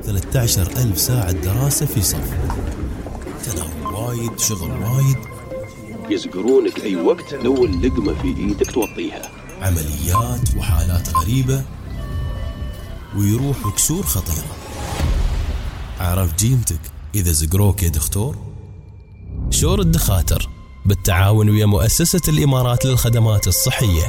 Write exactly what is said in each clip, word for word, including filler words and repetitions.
ثلاثة عشر ألف ساعة دراسة في صف، تناول وايد، شغل وايد، يزقرونك أي وقت لو اللقمة في إيدك توطيها، عمليات وحالات غريبة، ويروح وكسور خطيرة. عرف جيمتك إذا زقروك يا دكتور؟ شور الدخاتر بالتعاون ويا مؤسسة الإمارات للخدمات الصحية.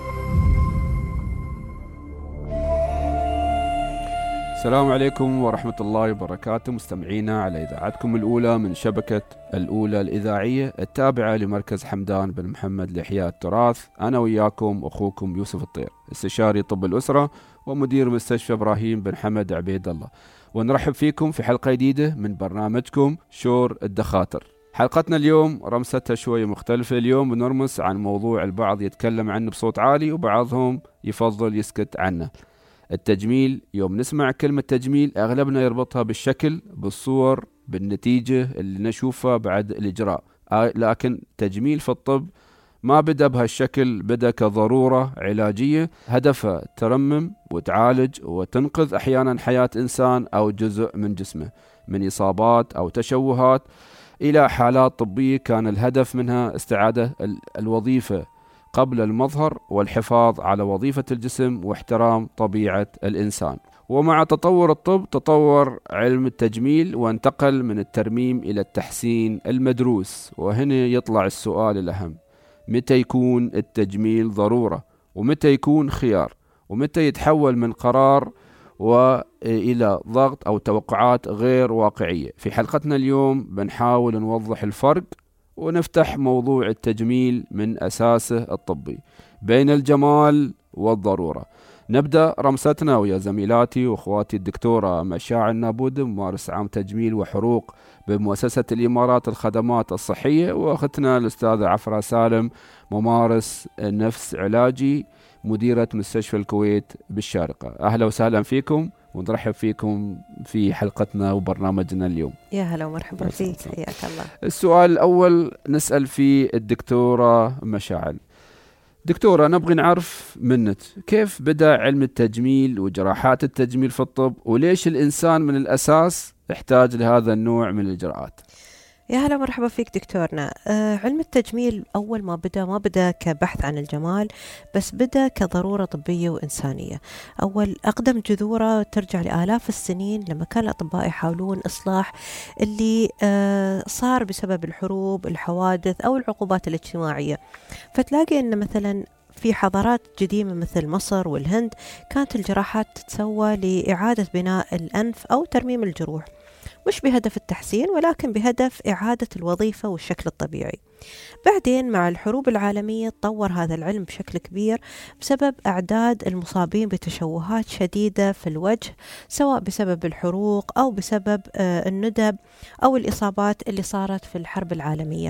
السلام عليكم ورحمة الله وبركاته، مستمعينا على إذاعتكم الأولى من شبكة الأولى الإذاعية التابعة لمركز حمدان بن محمد لإحياء التراث. أنا وياكم أخوكم يوسف الطير، استشاري طب الأسرة ومدير مستشفى إبراهيم بن حمد عبيد الله، ونرحب فيكم في حلقة جديدة من برنامجكم شور الدخاتر. حلقتنا اليوم رمستها شوية مختلفة. اليوم بنرمس عن موضوع البعض يتكلم عنه بصوت عالي وبعضهم يفضل يسكت عنه، التجميل. يوم نسمع كلمة تجميل أغلبنا يربطها بالشكل، بالصور، بالنتيجة اللي نشوفها بعد الإجراء، لكن تجميل في الطب ما بدأ بهالشكل، بدأ كضرورة علاجية هدفها ترمم وتعالج وتنقذ أحيانا حياة إنسان أو جزء من جسمه من إصابات أو تشوهات، إلى حالات طبية كان الهدف منها استعادة الوظيفة قبل المظهر والحفاظ على وظيفة الجسم واحترام طبيعة الإنسان. ومع تطور الطب تطور علم التجميل وانتقل من الترميم إلى التحسين المدروس. وهنا يطلع السؤال الأهم: متى يكون التجميل ضرورة؟ ومتى يكون خيار؟ ومتى يتحول من قرار وإلى ضغط أو توقعات غير واقعية؟ في حلقتنا اليوم بنحاول نوضح الفرق ونفتح موضوع التجميل من أساسه الطبي بين الجمال والضرورة. نبدأ رمستنا ويا زميلاتي وأخواتي الدكتورة مشاعر النابود، ممارس عام تجميل وحروق بمؤسسة الإمارات الخدمات الصحية، وأختنا الأستاذة عفرة سالم، ممارس نفس علاجي، مديرة مستشفى الكويت بالشارقة. أهلا وسهلا فيكم ونرحب فيكم في حلقتنا وبرنامجنا اليوم. يا هلا ومرحبا فيك، حياك الله. السؤال الأول نسأل فيه الدكتورة مشاعر. دكتورة، نبغي نعرف منك كيف بدأ علم التجميل وجراحات التجميل في الطب، وليش الإنسان من الأساس يحتاج لهذا النوع من الإجراءات؟ يا هلا مرحبا فيك دكتورنا. آه علم التجميل أول ما بدأ ما بدأ كبحث عن الجمال، بس بدأ كضرورة طبية وإنسانية. أول أقدم جذوره ترجع لآلاف السنين لما كان الأطباء يحاولون إصلاح اللي آه صار بسبب الحروب، الحوادث أو العقوبات الاجتماعية. فتلاقي أن مثلا في حضارات قديمة مثل مصر والهند كانت الجراحات تتسوى لإعادة بناء الأنف أو ترميم الجروح، مش بهدف التحسين ولكن بهدف إعادة الوظيفة والشكل الطبيعي. بعدين مع الحروب العالمية تطور هذا العلم بشكل كبير بسبب أعداد المصابين بتشوهات شديدة في الوجه، سواء بسبب الحروق أو بسبب آه الندب أو الإصابات اللي صارت في الحرب العالمية.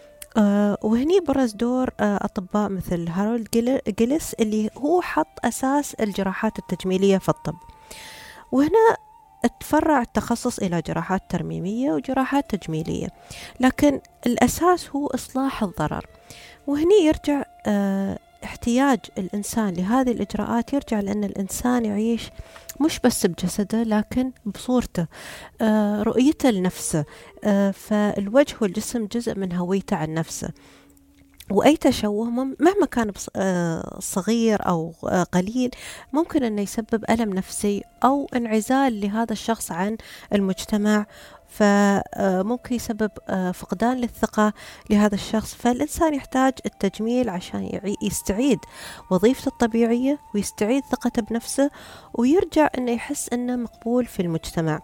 آه وهني برز دور آه أطباء مثل هارولد جيلس اللي هو حط أساس الجراحات التجميلية في الطب. وهنا تفرع التخصص إلى جراحات ترميمية وجراحات تجميلية، لكن الأساس هو إصلاح الضرر. وهني يرجع اه احتياج الإنسان لهذه الإجراءات، يرجع لأن الإنسان يعيش مش بس بجسده لكن بصورته، اه رؤيته لنفسه، اه فالوجه والجسم جزء من هويته عن نفسه. وأي تشوه مهما كان صغير أو قليل ممكن أنه يسبب ألم نفسي أو انعزال لهذا الشخص عن المجتمع، فممكن يسبب فقدان للثقة لهذا الشخص. فالإنسان يحتاج التجميل عشان يستعيد وظيفته الطبيعية ويستعيد ثقته بنفسه ويرجع أنه يحس أنه مقبول في المجتمع.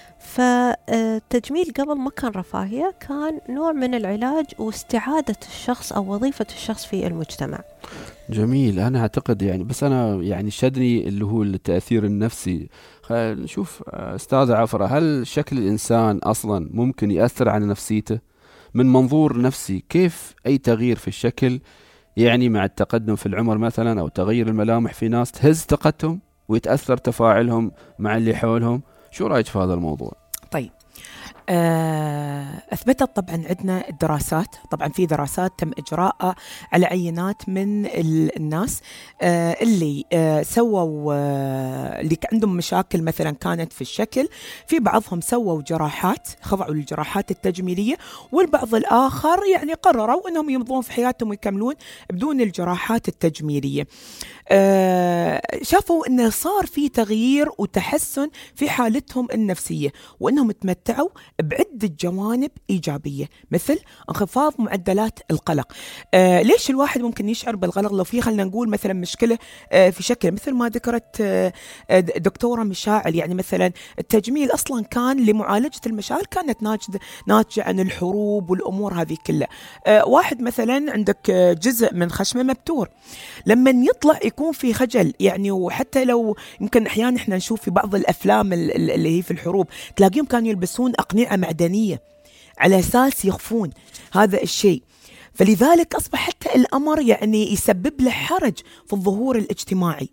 فالتجميل قبل ما كان رفاهية، كان نوع من العلاج واستعادة الشخص أو وظيفة الشخص في المجتمع. جميل. أنا أعتقد يعني بس أنا يعني شدني اللي هو التأثير النفسي. نشوف أستاذ عفرة، هل شكل الإنسان أصلا ممكن يأثر على نفسيته من منظور نفسي؟ كيف أي تغيير في الشكل يعني مع التقدم في العمر مثلا أو تغيير الملامح في ناس تهز ثقتهم ويتأثر تفاعلهم مع اللي حولهم؟ شو رأيك في هذا الموضوع؟ طيب، أثبتت طبعا عندنا الدراسات، طبعا في دراسات تم إجراءها على عينات من الناس اللي سووا اللي عندهم مشاكل مثلا كانت في الشكل، في بعضهم سووا جراحات، خضعوا للجراحات التجميلية، والبعض الآخر يعني قرروا أنهم يمضون في حياتهم ويكملون بدون الجراحات التجميلية. شافوا أنه صار في تغيير وتحسن في حالتهم النفسية، وأنهم تمتعوا بعدة جوانب إيجابية، مثل انخفاض معدلات القلق. آه ليش الواحد ممكن يشعر بالقلق لو في خلنا نقول مثلا مشكلة آه في شكل، مثل ما ذكرت آه دكتورة مشاعل، يعني مثلا التجميل أصلا كان لمعالجة المشاعر، كانت ناتجة عن الحروب والأمور هذه كلها. آه واحد مثلا عندك جزء من خشمه مبتور، لما يطلع يكون في خجل يعني، وحتى لو يمكن أحيانا إحنا نشوف في بعض الأفلام اللي هي في الحروب تلاقيهم كانوا يلبسون أقنعة معدنية على أساس يخفون هذا الشيء، فلذلك أصبح حتى الأمر يعني يسبب له حرج في الظهور الاجتماعي.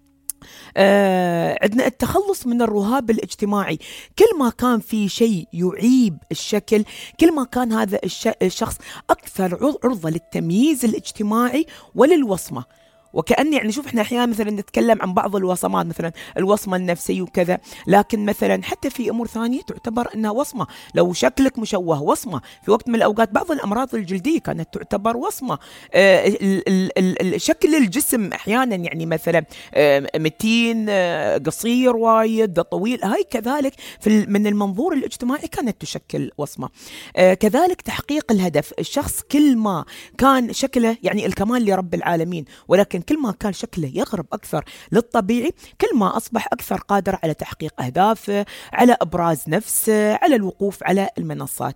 آه عندنا التخلص من الرهاب الاجتماعي، كل ما كان في شيء يعيب الشكل كل ما كان هذا الشخص أكثر عرضة للتمييز الاجتماعي وللوصمة. وكأن يعني شوف احنا احيانا مثلا نتكلم عن بعض الوصمات، مثلا الوصمة النفسية وكذا، لكن مثلا حتى في امور ثانية تعتبر انها وصمة. لو شكلك مشوه وصمة، في وقت من الاوقات بعض الامراض الجلدية كانت تعتبر وصمة. آه ال ال ال شكل الجسم احيانا يعني مثلا آه متين آه قصير وايد طويل، هاي كذلك في من المنظور الاجتماعي كانت تشكل وصمة. آه كذلك تحقيق الهدف، الشخص كل ما كان شكله يعني الكمال لرب العالمين، ولكن كل ما كان شكله يقرب أكثر للطبيعي كل ما أصبح أكثر قادر على تحقيق أهدافه، على إبراز نفسه، على الوقوف على المنصات.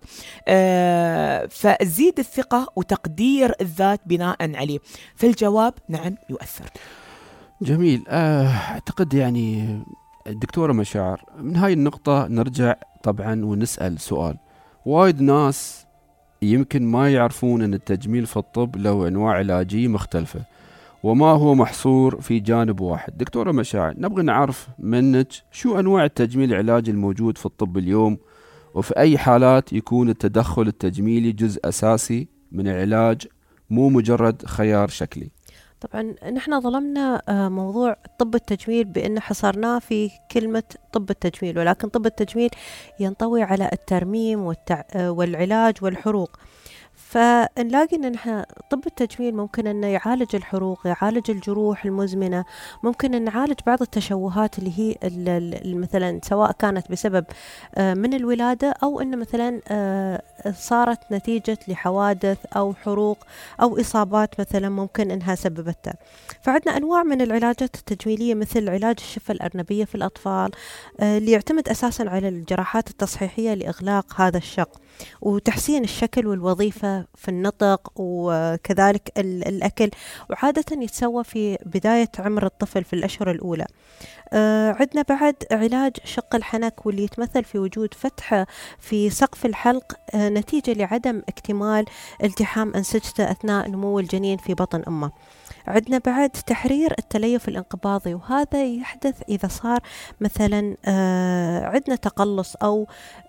آه فزيد الثقة وتقدير الذات بناء عليه. فالجواب نعم يؤثر. جميل. آه أعتقد يعني الدكتورة مشاعر من هاي النقطة نرجع طبعا ونسأل سؤال. وايد ناس يمكن ما يعرفون أن التجميل في الطب له أنواع علاجية مختلفة وما هو محصور في جانب واحد. دكتورة مشاعر، نبغى نعرف منك شو أنواع التجميل العلاجي الموجود في الطب اليوم، وفي أي حالات يكون التدخل التجميلي جزء أساسي من العلاج مو مجرد خيار شكلي. طبعا نحن ظلمنا موضوع طب التجميل بأن حصرناه في كلمة طب التجميل، ولكن طب التجميل ينطوي على الترميم والتع... والعلاج والحروق. فنلاقي ان نحن طب التجميل ممكن انه يعالج الحروق، يعالج الجروح المزمنه، ممكن ان نعالج بعض التشوهات اللي هي مثلا سواء كانت بسبب من الولاده او ان مثلا صارت نتيجه لحوادث او حروق او اصابات مثلا ممكن انها سببتها. فعندنا انواع من العلاجات التجميليه مثل علاج الشفه الارنبيه في الاطفال اللي يعتمد اساسا على الجراحات التصحيحيه لاغلاق هذا الشق وتحسين الشكل والوظيفة في النطق وكذلك الأكل، وعادة يتسوى في بداية عمر الطفل في الأشهر الأولى. آه عندنا بعد علاج شق الحنك واللي يتمثل في وجود فتحة في سقف الحلق آه نتيجة لعدم اكتمال التحام أنسجته أثناء نمو الجنين في بطن أمه. عندنا بعد تحرير التليف الانقباضي، وهذا يحدث إذا صار مثلا آه عندنا تقلص أو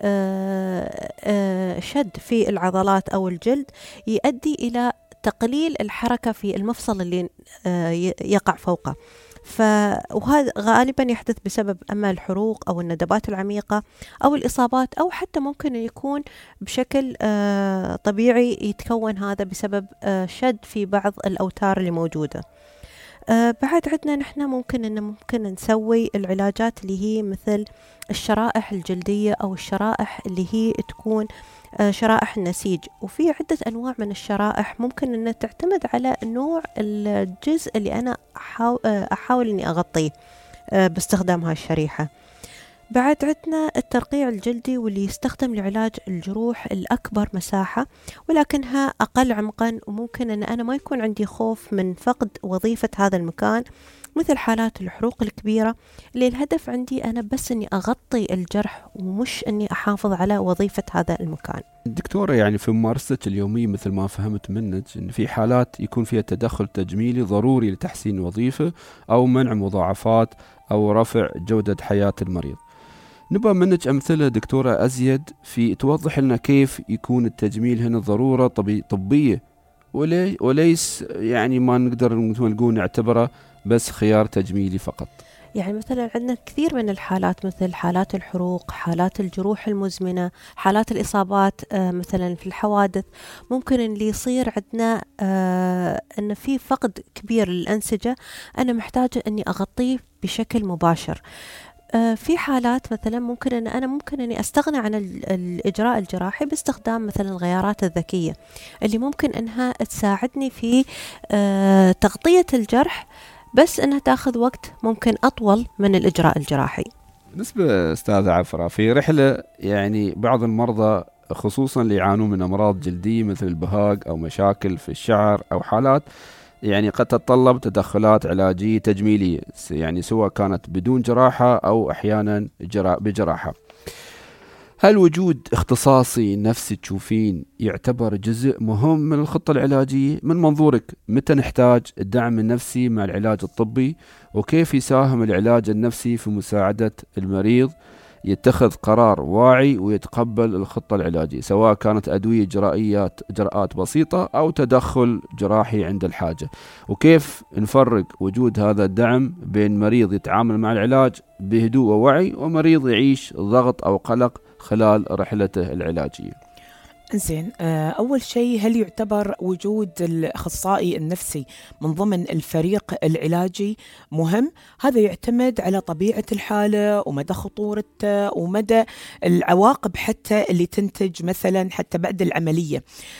آه آه شد في العضلات أو الجلد يؤدي إلى تقليل الحركة في المفصل اللي آه يقع فوقه. وهذا غالبا يحدث بسبب أما الحروق أو الندبات العميقة أو الإصابات، أو حتى ممكن أن يكون بشكل آه طبيعي يتكون هذا بسبب آه شد في بعض الأوتار اللي موجودة. آه بعد عندنا نحن ممكن أن ممكن نسوي العلاجات اللي هي مثل الشرائح الجلدية أو الشرائح اللي هي تكون آه شرائح النسيج، وفي عدة أنواع من الشرائح ممكن أن تعتمد على نوع الجزء اللي أنا أحاول, آه أحاول أني أغطيه آه باستخدام هاي الشريحة. بعد عندنا الترقيع الجلدي واللي يستخدم لعلاج الجروح الأكبر مساحة ولكنها أقل عمقا، وممكن أن أنا ما يكون عندي خوف من فقد وظيفة هذا المكان مثل حالات الحروق الكبيرة اللي الهدف عندي أنا بس أني أغطي الجرح ومش أني أحافظ على وظيفة هذا المكان. دكتورة، يعني في ممارستك اليومية مثل ما فهمت منك إن في حالات يكون فيها تدخل تجميلي ضروري لتحسين وظيفة أو منع مضاعفات أو رفع جودة حياة المريض. نبغى منك أمثلة دكتورة أزيد في توضح لنا كيف يكون التجميل هنا ضرورة طبي طبية ولي وليس يعني ما نقدر نقول نعتبره بس خيار تجميلي فقط. يعني مثلا عندنا كثير من الحالات مثل حالات الحروق، حالات الجروح المزمنة، حالات الإصابات آه مثلا في الحوادث. ممكن اللي يصير عندنا آه أن في فقد كبير للأنسجة، أنا محتاجة أني أغطيه بشكل مباشر. آه في حالات مثلا ممكن أن أنا ممكن أني أستغنى عن الإجراء الجراحي باستخدام مثلا الغيارات الذكية اللي ممكن أنها تساعدني في آه تغطية الجرح، بس أنها تأخذ وقت ممكن أطول من الإجراء الجراحي. بالنسبة أستاذ عفرة، في رحلة يعني بعض المرضى خصوصا اللي يعانون من أمراض جلدية مثل البهاق أو مشاكل في الشعر أو حالات يعني قد تتطلب تدخلات علاجية تجميلية، يعني سواء كانت بدون جراحة أو أحيانا بجراحة. هل وجود اختصاصي نفسي تشوفين يعتبر جزء مهم من الخطة العلاجية؟ من منظورك متى نحتاج الدعم النفسي مع العلاج الطبي، وكيف يساهم العلاج النفسي في مساعدة المريض يتخذ قرار واعي ويتقبل الخطة العلاجية، سواء كانت أدوية جرائيات إجراءات بسيطة أو تدخل جراحي عند الحاجة؟ وكيف نفرق وجود هذا الدعم بين مريض يتعامل مع العلاج بهدوء ووعي ومريض يعيش ضغط أو قلق خلال رحلته العلاجية؟ إنزين، أول شيء، هل يعتبر وجود الأخصائي النفسي من ضمن الفريق العلاجي مهم؟ هذا يعتمد على طبيعة الحالة ومدى خطورته ومدى العواقب حتى اللي تنتج مثلا حتى بعد العملية.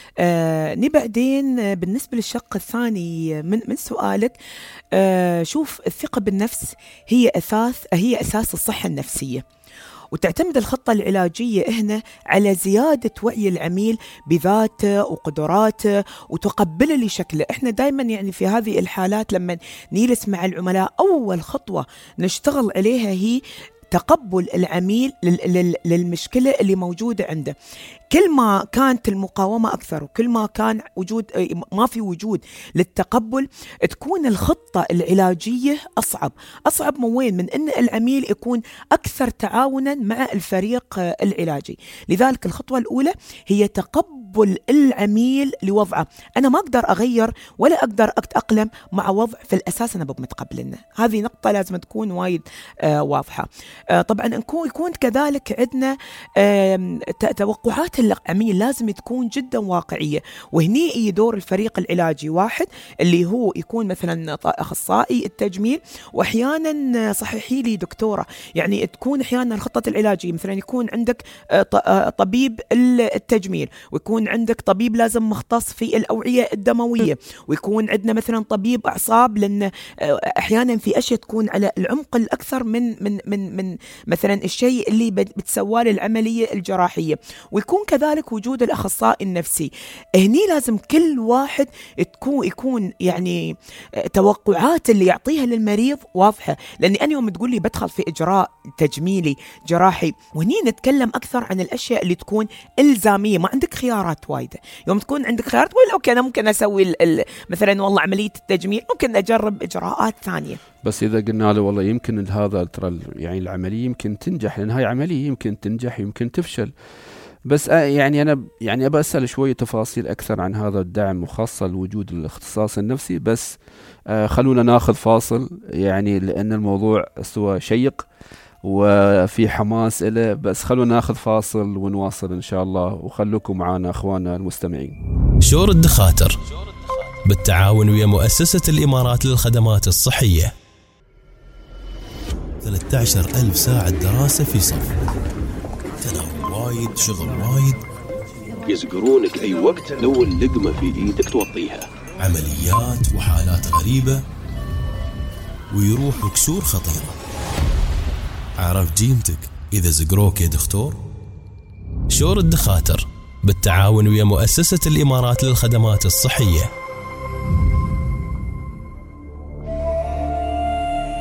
آه بعدين بالنسبة للشق الثاني من من سؤالك، آه شوف، الثقة بالنفس هي أساس هي أساس الصحة النفسية، وتعتمد الخطة العلاجية هنا على زيادة وعي العميل بذاته وقدراته وتقبله لشكله. احنا دايما يعني في هذه الحالات لما نجلس مع العملاء أول خطوة نشتغل عليها هي تقبل العميل للمشكلة اللي موجودة عنده. كل ما كانت المقاومة أكثر وكل ما كان وجود ما في وجود للتقبل، تكون الخطة العلاجية أصعب. أصعب من وين؟ من أن العميل يكون أكثر تعاونا مع الفريق العلاجي. لذلك الخطوة الأولى هي تقبل العميل لوضعه. أنا ما أقدر أغير ولا أقدر أتأقلم مع وضع في الأساس أنا بمتقبلنا. هذه نقطة لازم تكون وايد آه واضحة. آه طبعا نكون يكون كذلك عندنا آه توقعات العميل لازم تكون جدا واقعية، وهني يدور الفريق العلاجي واحد اللي هو يكون مثلا أخصائي التجميل، وأحيانا صحيحي لي دكتورة، يعني تكون أحيانا الخطة العلاجية مثلا يكون عندك طبيب التجميل، ويكون عندك طبيب لازم مختص في الأوعية الدموية، ويكون عندنا مثلا طبيب أعصاب، لأن أحيانا في أشياء تكون على العمق الأكثر من من من من مثلا الشيء اللي بتسوى العملية الجراحية، ويكون كذلك وجود الأخصائي النفسي. هني لازم كل واحد تكون يكون يعني توقعات اللي يعطيها للمريض واضحة، لأني أنا يوم تقول لي بدخل في إجراء تجميلي جراحي، وهني نتكلم أكثر عن الأشياء اللي تكون إلزامية، ما عندك خيارات وايدة. يوم تكون عندك خيارات ولا أوكي أنا ممكن أسوي مثلا والله عملية التجميل، ممكن أجرب إجراءات ثانية. بس إذا قلنا له والله يمكن هذا ترى يعني العملية يمكن تنجح، لأن هاي عملية يمكن تنجح يمكن تفشل، بس يعني أنا يعني أبى أسأل شوية تفاصيل أكثر عن هذا الدعم، وخاصة لوجود الاختصاص النفسي. بس آه خلونا ناخذ فاصل، يعني لأن الموضوع سوى شيق وفي حماس إله، بس خلونا ناخذ فاصل ونواصل إن شاء الله، وخلوكم معنا أخواننا المستمعين. شور الدخاتر بالتعاون ويا مؤسسة الإمارات للخدمات الصحية. ثلاثة عشر ألف ساعة دراسة في صف، تناول وايد، شغل وايد، يزقرونك أي وقت لو اللقمة في إيدك توطيها، عمليات وحالات غريبة، ويروح وكسور خطيرة. عرف جيمتك إذا زقروك يا دكتور؟ شور الدخاتر بالتعاون ويا مؤسسة الإمارات للخدمات الصحية.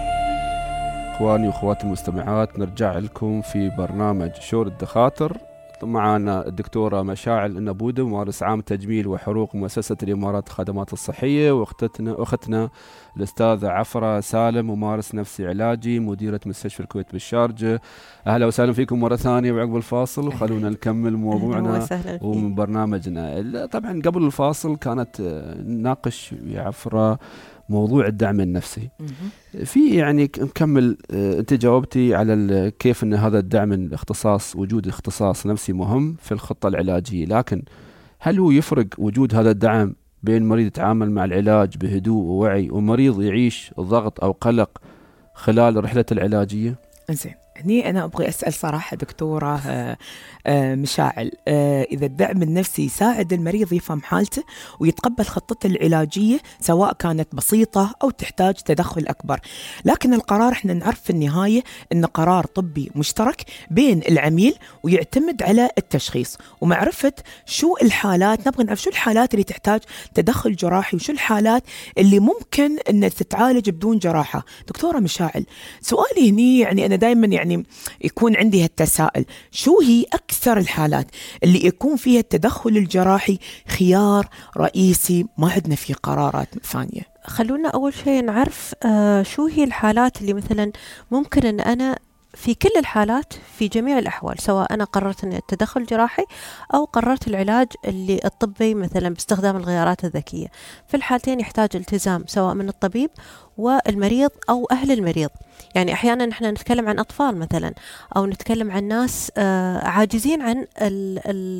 إخواني وأخواتي المستمعات، نرجع لكم في برنامج شور الدخاتر. معنا الدكتورة مشاعل النبودة، ممارس عام تجميل وحروق مؤسسة الإمارات الخدمات الصحية، واختنا أختنا الأستاذة عفرة سالم، ممارس نفسي علاجي، مديرة مستشفى الكويت بالشارجة. أهلا وسهلا فيكم مرة ثانية وعقب الفاصل، وخلونا نكمل موضوعنا ومن برنامجنا. طبعا قبل الفاصل كانت ناقش يا عفرة موضوع الدعم النفسي. في يعني نكمل، انت جاوبتي على كيف ان هذا الدعم الاختصاص، وجود اختصاص نفسي مهم في الخطة العلاجية، لكن هل هو يفرق وجود هذا الدعم بين مريض يتعامل مع العلاج بهدوء ووعي ومريض يعيش ضغط او قلق خلال رحلة العلاجية؟ زين، هني أنا أبغي أسأل صراحة دكتورة آآ آآ مشاعل، آآ إذا الدعم النفسي يساعد المريض يفهم حالته ويتقبل خطته العلاجية سواء كانت بسيطة أو تحتاج تدخل أكبر، لكن القرار إحنا نعرف في النهاية إنه قرار طبي مشترك بين العميل ويعتمد على التشخيص ومعرفة شو الحالات، نبغى نعرف شو الحالات اللي تحتاج تدخل جراحي وشو الحالات اللي ممكن إن تتعالج بدون جراحة. دكتورة مشاعل، سؤالي هني يعني أنا دائما يعني يعني يكون عندي هالتساؤل، شو هي أكثر الحالات اللي يكون فيها التدخل الجراحي خيار رئيسي، ما عندنا فيه قرارات ثانية؟ خلونا أول شيء نعرف آه شو هي الحالات اللي مثلا ممكن أن أنا في كل الحالات في جميع الأحوال، سواء أنا قررت أن التدخل جراحي أو قررت العلاج اللي الطبي مثلا باستخدام الغيارات الذكية، في الحالتين يحتاج التزام سواء من الطبيب والمريض أو أهل المريض. يعني أحيانا نحن نتكلم عن أطفال مثلا، أو نتكلم عن ناس آه عاجزين عن ال ال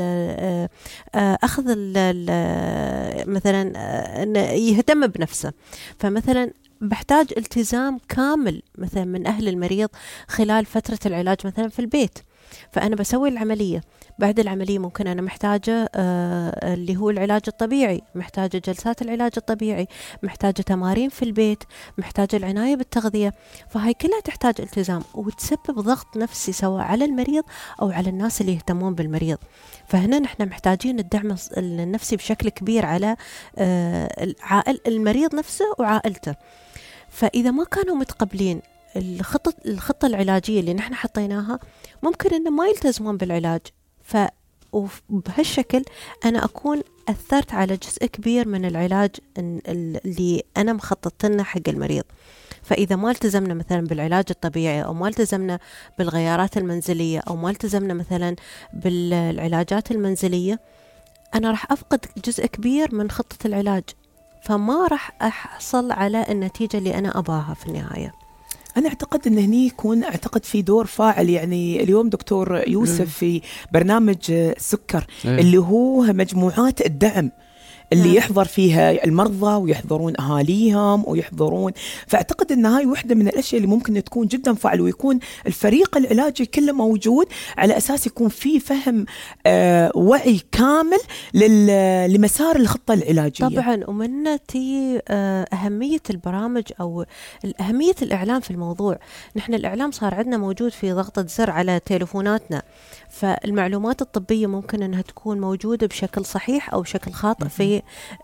آه أخذ ال مثلا آه يهتم بنفسه، فمثلا بحتاج التزام كامل مثلا من أهل المريض خلال فترة العلاج مثلا في البيت. فأنا بسوي العملية، بعد العملية ممكن أنا محتاجة آه اللي هو العلاج الطبيعي، محتاجة جلسات العلاج الطبيعي، محتاجة تمارين في البيت، محتاجة العناية بالتغذية. فهاي كلها تحتاج التزام وتسبب ضغط نفسي سواء على المريض أو على الناس اللي يهتمون بالمريض. فهنا نحن محتاجين الدعم النفسي بشكل كبير على آه المريض نفسه وعائلته. فإذا ما كانوا متقبلين الخطة الخطة العلاجية اللي نحن حطيناها، ممكن إنه ما يلتزمون بالعلاج. ف وبهالشكل أنا أكون أثرت على جزء كبير من العلاج اللي أنا مخطط لنا حق المريض. فإذا ما التزمنا مثلا بالعلاج الطبيعي، أو ما التزمنا بالغيارات المنزلية، أو ما التزمنا مثلا بالعلاجات المنزلية، أنا راح أفقد جزء كبير من خطة العلاج، فما راح أحصل على النتيجة اللي أنا أباها في النهاية. أنا أعتقد أن هني يكون أعتقد في دور فاعل. يعني اليوم دكتور يوسف في برنامج سكر اللي هو مجموعات الدعم اللي نعم. يحضر فيها المرضى ويحضرون أهاليهم ويحضرون، فأعتقد أن هاي واحدة من الأشياء اللي ممكن تكون جدا فعال، ويكون الفريق العلاجي كله موجود على أساس يكون في فهم آه وعي كامل لمسار الخطة العلاجية. طبعا، ومن تي آه أهمية البرامج أو أهمية الإعلام في الموضوع. نحن الإعلام صار عندنا موجود في ضغطة زر على تليفوناتنا، فالمعلومات الطبية ممكن أنها تكون موجودة بشكل صحيح أو بشكل خاطئ في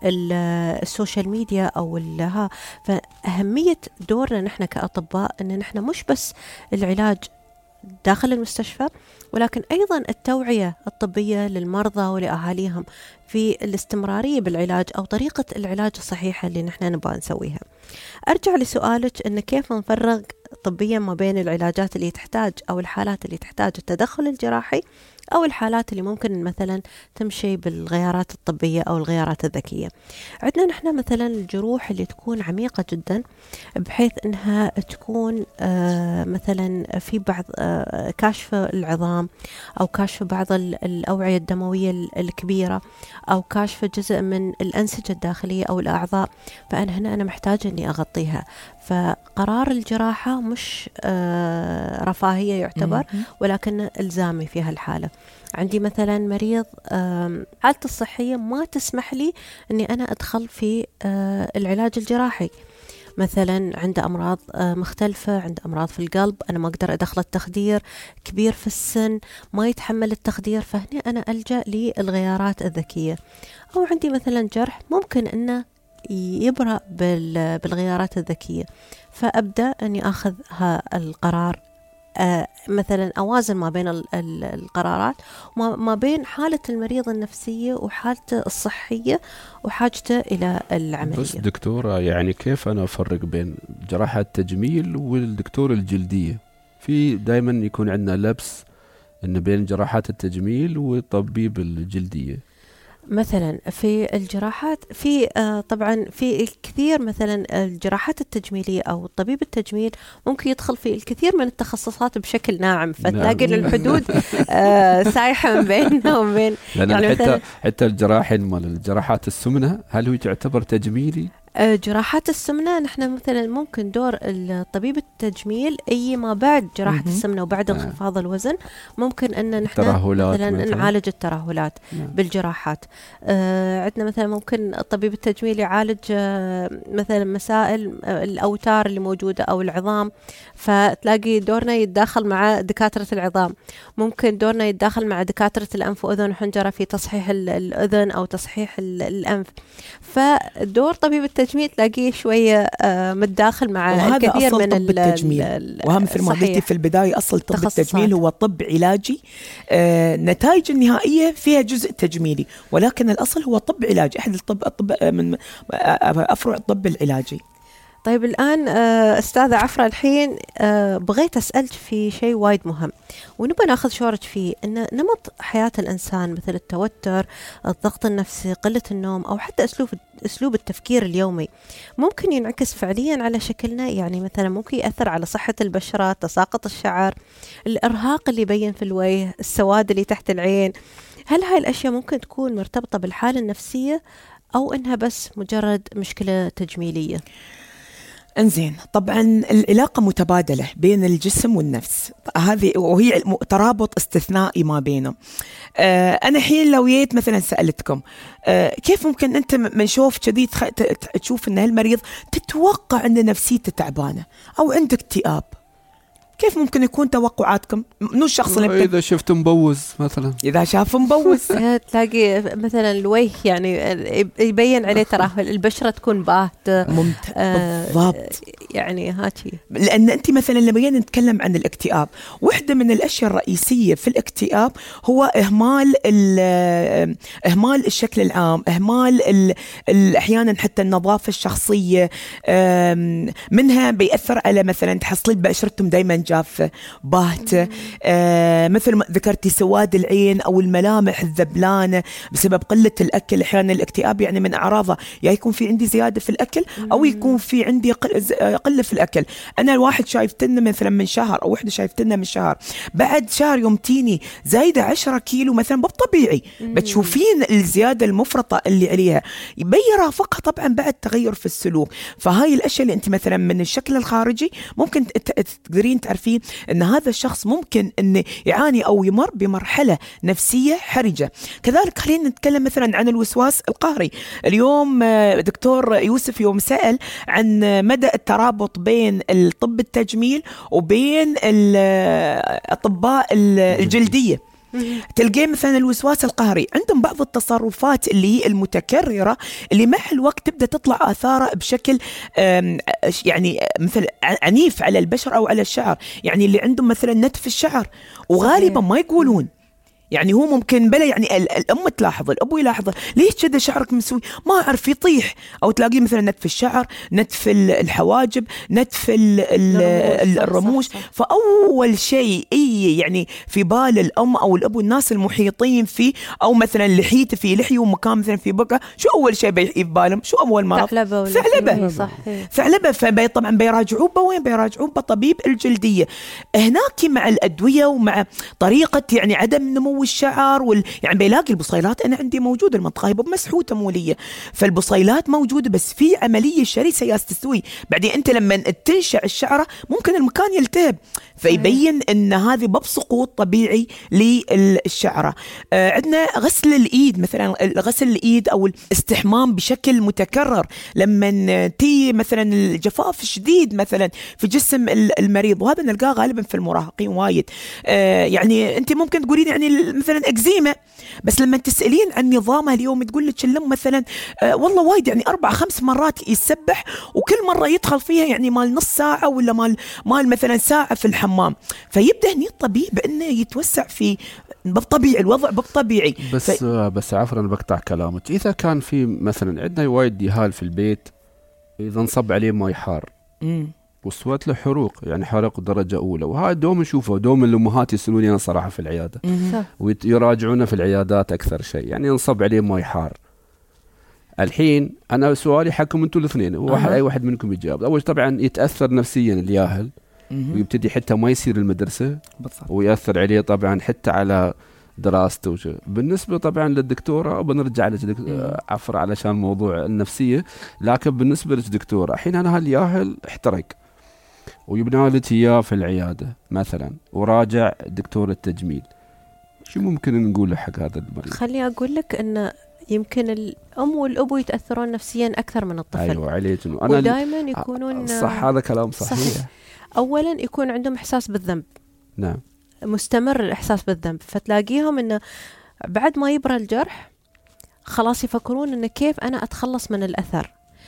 السوشيال ميديا أو ها. فأهمية دورنا نحن كأطباء أن نحن مش بس العلاج داخل المستشفى، ولكن أيضا التوعية الطبية للمرضى ولأهاليهم في الاستمرارية بالعلاج أو طريقة العلاج الصحيحة اللي نحن نبغى نسويها. أرجع لسؤالك أن كيف نفرق طبيا ما بين العلاجات اللي تحتاج أو الحالات اللي تحتاج التدخل الجراحي أو الحالات اللي ممكن مثلا تمشي بالغيارات الطبية أو الغيارات الذكية. عندنا نحن مثلا الجروح اللي تكون عميقة جدا، بحيث أنها تكون آه مثلا في بعض آه كشف العظام، أو كشف بعض الأوعية الدموية الكبيرة، أو كشف جزء من الأنسجة الداخلية أو الأعضاء. فأنا هنا أنا محتاجة أني أغطيها. فقرار الجراحة مش آه رفاهية يعتبر، ولكن إلزامي في هالحالة. عندي مثلا مريض حالته الصحية ما تسمح لي أني أنا أدخل في العلاج الجراحي، مثلا عنده أمراض مختلفة، عنده أمراض في القلب، أنا ما أقدر أدخل التخدير، كبير في السن ما يتحمل التخدير، فهني أنا ألجأ للغيارات الذكية. أو عندي مثلا جرح ممكن أنه يبرأ بالغيارات الذكية، فأبدأ أني أخذ القرار آه مثلا أوازن ما بين ال ال القرارات وما بين حالة المريض النفسية وحالته الصحية وحاجته إلى العملية. بس دكتورة يعني كيف أنا أفرق بين جراحة التجميل والدكتور الجلدية؟ في دائما يكون عندنا لبس إن بين جراحات التجميل والطبيب الجلدية. مثلا في الجراحات في آه طبعا في الكثير، مثلا الجراحات التجميلية أو الطبيب التجميل ممكن يدخل في الكثير من التخصصات بشكل ناعم، فتلاقي نعم. الحدود آه سايحة من بيننا وبين يعني حتى حتى الجراحين مال الجراحات السمنة هل هو يعتبر تجميلي؟ جراحات السمنة نحن مثلا ممكن دور الطبيب التجميل أي ما بعد جراحة السمنة وبعد آه. انخفاض الوزن ممكن أن نحن مثلا, مثلا نعالج الترهلات آه. بالجراحات. آه عندنا مثلا ممكن الطبيب التجميل يعالج آه مثلا مسائل آه الأوتار اللي موجودة أو العظام، فتلاقي دورنا يتداخل مع دكاترة العظام. ممكن دورنا يتداخل مع دكاترة الأنف وأذن وحنجرة في تصحيح الأذن أو تصحيح الأنف. فدور طبيب التجميل تلاقيه شوية آه متداخل مع الكثير من طب التجميل. وهم مثل ما قلتي في البداية أصل طب التجميل هو طب علاجي، آه نتائج النهائية فيها جزء تجميلي، ولكن الأصل هو طب علاجي، أحد الطب, الطب من أفرع الطب العلاجي. طيب الآن أستاذة عفرة، الحين بغيت أسألك في شيء وايد مهم ونبغى ناخذ شورك فيه، إن نمط حياة الإنسان مثل التوتر، الضغط النفسي، قلة النوم، أو حتى أسلوب أسلوب التفكير اليومي ممكن ينعكس فعليا على شكلنا. يعني مثلا ممكن يأثر على صحة البشرة، تساقط الشعر، الإرهاق اللي يبين في الوجه، السواد اللي تحت العين. هل هاي الأشياء ممكن تكون مرتبطة بالحالة النفسية أو إنها بس مجرد مشكلة تجميلية؟ انزين، طبعا العلاقة متبادلة بين الجسم والنفس، هذه وهي ترابط استثنائي ما بينهم. آه أنا حين لو جيت مثلا سألتكم آه كيف ممكن أنت من شوف كذي تشوف أن هالمريض تتوقع أن نفسيته تعبانة أو عنده اكتئاب، كيف ممكن يكون توقعاتكم؟ منو الشخص اللي إذا شفت مبوز مثلا، إذا شاف مبوز تلاقي مثلا الوجه يعني يبين عليه ترهل، البشرة تكون باهتة. ممتاز آه بالضبط. يعني هاتي لأن أنت مثلا لما جينا نتكلم عن الاكتئاب، واحدة من الأشياء الرئيسية في الاكتئاب هو إهمال إهمال الشكل العام، إهمال أحيانا حتى النظافة الشخصية، منها بيأثر على مثلا تحصلي بشرتهم دايما جافة باهتة، آه مثل ما ذكرتي سواد العين أو الملامح الذبلانة بسبب قلة الأكل. أحيانا الاكتئاب يعني من أعراضه يا يكون في عندي زيادة في الأكل أو يكون في عندي قلة في الأكل. أنا الواحد شايفتنا مثلا من شهر أو وحدة شايفتنا من شهر، بعد شهر يوم تيني زايدة عشرة كيلو مثلا، بالطبيعي بتشوفين الزيادة المفرطة اللي عليها، يبين رافقها طبعا بعد تغير في السلوك. فهاي الأشياء اللي أنت مثلا من الشكل الخارجي ممكن تقدرين تعرفين أن هذا الشخص ممكن أن يعاني أو يمر بمرحلة نفسية حرجة. كذلك خلينا نتكلم مثلا عن الوسواس القهري. اليوم دكتور يوسف يوم سأل عن مدى الترابط بين الطب التجميل وبين الأطباء الجلدية. تلقين مثلا الوسواس القهري عندهم بعض التصرفات اللي هي المتكررة اللي مع الوقت تبدأ تطلع آثارها بشكل يعني مثل عنيف على البشر أو على الشعر. يعني اللي عندهم مثلا نتف الشعر وغالبا ما يقولون، يعني هو ممكن بلا يعني الأم تلاحظ، الأبو يلاحظ، ليش كذا شعرك مسوي ما أعرف يطيح، أو تلاقيه مثلا نتف الشعر، نتف الحواجب، نتف الرموش. فأول شيء إيه يعني في بال الأم أو الأبو الناس المحيطين فيه، أو مثلا لحيته في لحية ومكان مثلا في بقى، شو أول شيء بيجي في بالهم؟ شو أول مرض؟ ثعلبة. ثعلبة ثعلبة. فبي طبعا بيراجعوه بوين؟ بيراجعوه بطبيب الجلدية. هناك مع الأدوية ومع طريقة يعني عدم نمو الشعر وال... يعني بيلاقي البصيلات أنا عندي موجودة، المنطقة هي مسحوتة مولية، فالبصيلات موجودة، بس في عملية شرسة ياس تسوي. بعدين أنت لما تنشع الشعرة ممكن المكان يلتهب، فيبين أن هذه باب سقوط طبيعي للشعرة. آه عندنا غسل الإيد مثلا، غسل الإيد أو الاستحمام بشكل متكرر لما تي مثلا الجفاف الشديد مثلا في جسم المريض، وهذا نلقاه غالبا في المراهقين وايد. آه يعني أنت ممكن تقولين يعني مثلا اكزيما، بس لما تسألين عن نظامها اليوم تقول لك اللم مثلا آه والله وايد يعني أربع خمس مرات يسبح، وكل مرة يدخل فيها يعني مال نص ساعة ولا مال مال مثلا ساعة في الحمام. فيبدأ هني الطبيب بأنه يتوسع في بالطبيعي الوضع بالطبيعي. بس ف... بس عفوا أنا بقطع كلامك. إذا كان في مثلا عندنا وايد يهال في البيت، إذا انصب عليه ماي حار مم. وسوت له حروق، يعني حرق درجة أولى، وهذا دوم نشوفه، دوم الأمهات يسألوني أنا صراحة في العيادة ويراجعونه في العيادات أكثر شيء، يعني ينصب عليه ماي حار. الحين أنا سؤالي حكم أنتوا الاثنين، واحد أه. أي واحد منكم يجاوب. أول طبعا يتأثر نفسيا الياهل، ويبتدي حتى ما يصير المدرسة بالضبط. ويأثر عليه طبعا حتى على دراسته وشو. بالنسبة طبعا للدكتورة وبنرجع لك عفر علشان موضوع النفسية، لكن بالنسبة للدكتورة الحين أنا هالياهل احترق ويبنى لك إياه في العيادة مثلا، وراجع دكتور التجميل، شو ممكن نقول حق هذا المريض؟ خليني أقول لك أن يمكن الأم والأبو يتأثرون نفسيا أكثر من الطفل. أيوة عليك. ودائما يكونون صح، هذا كلام صحيح, صحيح. أولا يكون عندهم إحساس بالذنب، نعم، مستمر الإحساس بالذنب، فتلاقيهم أنه بعد ما يبرى الجرح خلاص يفكرون أنه كيف أنا أتخلص من الأثر.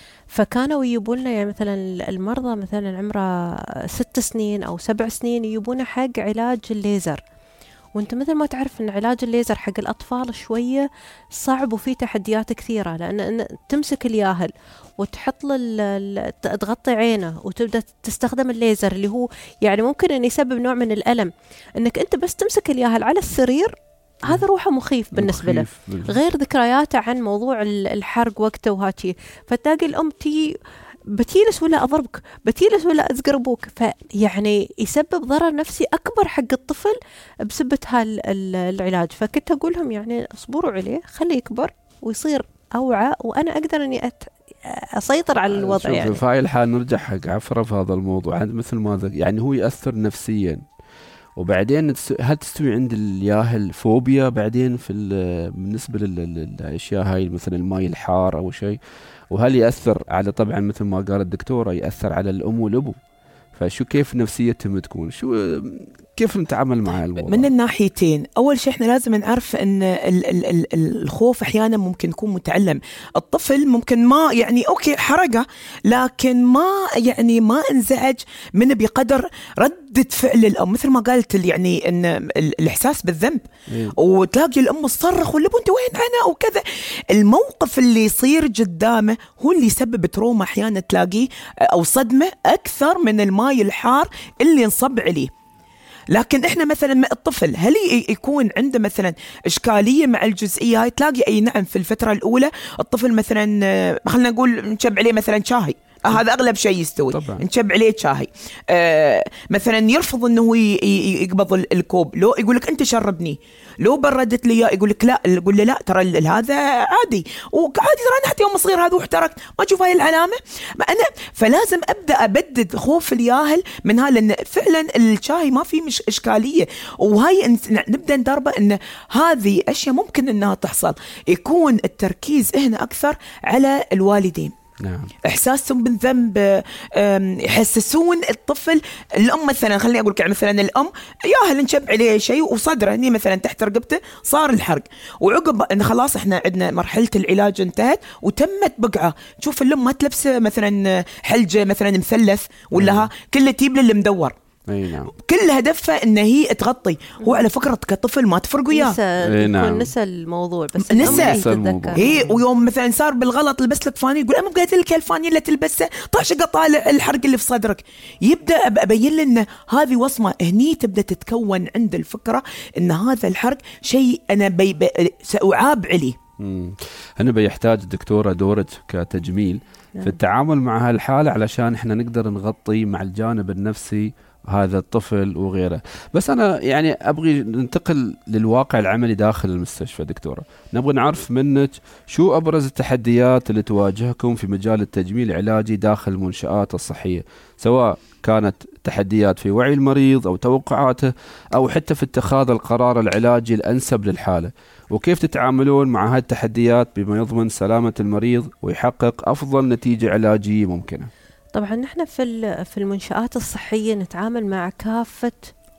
فكانوا يجيبون يعني مثلا المرضى مثلا عمره ست سنين أو سبع سنين يجيبونه حق علاج الليزر، وانت مثل ما تعرف ان علاج الليزر حق الأطفال شوية صعب وفيه تحديات كثيرة، لأن تمسك الياهل وتحط له تغطي عينه وتبدأ تستخدم الليزر اللي هو يعني ممكن أن يسبب نوع من الألم، انك انت بس تمسك الياهل على السرير، هذا روحه مخيف بالنسبة له، غير ذكرياته عن موضوع الحرق وقته وهاتي. فتلاقي الأم تي بتيلس ولا أضربك، بتيلس ولا أزقر أبوك، فيعني يسبب ضرر نفسي أكبر حق الطفل بسبة هالعلاج. فكنت أقولهم يعني اصبروا عليه، خليه يكبر ويصير أوعى، وأنا أقدر أني أت... أسيطر على الوضع. يعني في هاي الحال نرجع حق عفرة في هذا الموضوع، عند مثل ما ذكر يعني هو يأثر نفسيا، وبعدين هل تستوي عند الياهل فوبيا بعدين في بالنسبة للأشياء هاي مثل الماء الحار أو شيء، وهل يأثر على طبعا مثل ما قال الدكتورة يأثر على الأم والأبو؟ فشو كيف نفسيتهم تكون، شو كيف نتعامل مع الموضوع من الناحيتين؟ أول شيء إحنا لازم نعرف أن ال ال ال الخوف أحيانا ممكن يكون متعلم. الطفل ممكن ما يعني أوكي حرقة، لكن ما يعني ما انزعج منه بقدر ردة فعل الأم، مثل ما قالت يعني أن الإحساس بالذنب إيه؟ وتلاقي الأم تصرخ ولا أنت وين أنا وكذا. الموقف اللي يصير قدامه هو اللي يسبب تروما أحيانا تلاقيه أو صدمة أكثر من الماء الحار اللي انصب عليه. لكن احنا مثلا الطفل هل يكون عنده مثلا اشكاليه مع الجزئيه هاي؟ تلاقي اي نعم في الفتره الاولى الطفل مثلا خلينا نقول نشب عليه مثلا شاهي، آه هذا اغلب شيء يستوي طبعا. نشب عليه شاهي، آه مثلا يرفض انه يقبض الكوب، لو يقول لك انت شربني، لو بردت لي يقول لك لا، يقول لي لا ترى هذا عادي وعادي، ترى انا حتى يوم صغير هذا واحترقت ما تشوف هاي العلامه ما انا. فلازم ابدا ابدد خوف الياهل من هذا، لان فعلا الشاي ما في مش اشكاليه، وهاي نبدا ندربه ان هذه اشياء ممكن انها تحصل. يكون التركيز هنا اكثر على الوالدين، نعم. إحساسهم بالذنب، يحسسون الطفل. الأم مثلا خليني أقول لك مثلا الأم ياهل نشب عليه شيء وصدره هني مثلا تحت رقبته صار الحرق، وعقب إن خلاص إحنا عندنا مرحلة العلاج انتهت وتمت بقعة، تشوف الأم ما تلبس مثلا حلجة مثلا مثلث ولا ها كله تيب اللي مدور، اي نعم، كل هدفها ان هي تغطي. هو على فكره كطفل ما تفرق وياه، نسى نعم. نسى الموضوع، بس نسى الموضوع. هي ويوم مثلا صار بالغلط لبس لك فانيل يقول انا ما قلت لك الفانيل اللي تلبسه، طاش قطع الحرق اللي في صدرك. يبدا ابين لنا هذه وصمه، هني تبدا تتكون عند الفكره ان هذا الحرق شيء انا بي بي ساعاب عليه. امم هنا بيحتاج الدكتوره دورة كتجميل نعم. في التعامل مع هالحاله علشان احنا نقدر نغطي مع الجانب النفسي هذا الطفل وغيره. بس أنا يعني أبغي ننتقل للواقع العملي داخل المستشفى. دكتورة نبغى نعرف منك شو أبرز التحديات اللي تواجهكم في مجال التجميل العلاجي داخل المنشآت الصحية، سواء كانت تحديات في وعي المريض أو توقعاته أو حتى في اتخاذ القرار العلاجي الأنسب للحالة، وكيف تتعاملون مع هذه التحديات بما يضمن سلامة المريض ويحقق أفضل نتيجة علاجية ممكنة. طبعا نحن في في المنشآت الصحية نتعامل مع كافة